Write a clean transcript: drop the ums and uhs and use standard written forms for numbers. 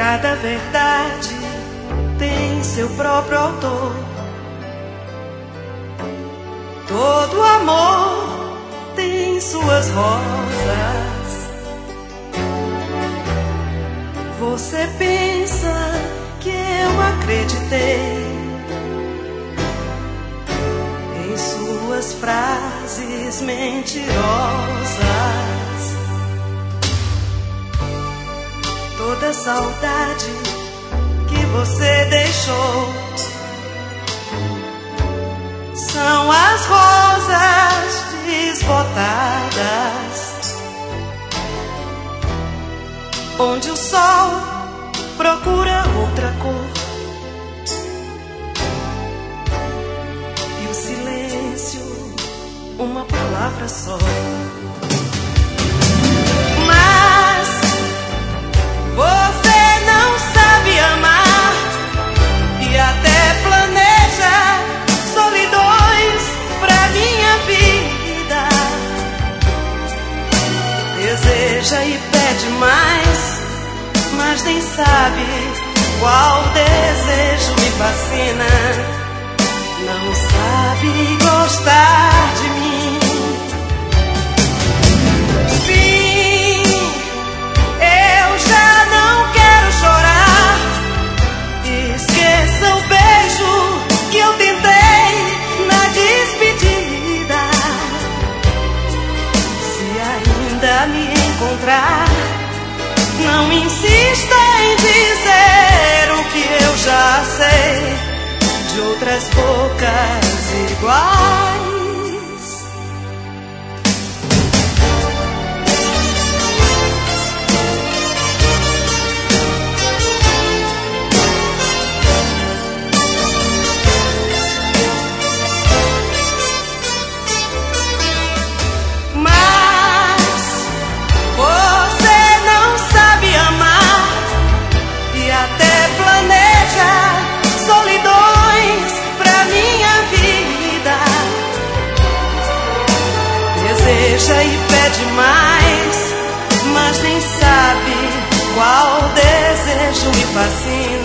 Cada verdade tem seu próprio autor. Todo amor tem suas rosas. Você pensa que eu acreditei em suas frases mentirosas. Toda saudade que você deixou são as rosas desbotadas, onde o sol procura outra cor e o silêncio uma palavra só. Mas você não sabe amar e até planeja solidões pra minha vida. Deseja e pede mais, mas nem sabe qual desejo me fascina. Não sabe gostar de mim. Sim, eu já não quero chorar. Esqueça o beijo que eu tentei na despedida. Se ainda me encontrar, não insista em dizer o que eu já sei de outras bocas iguais. Deseja e pede mais, mas nem sabe qual desejo me fascina.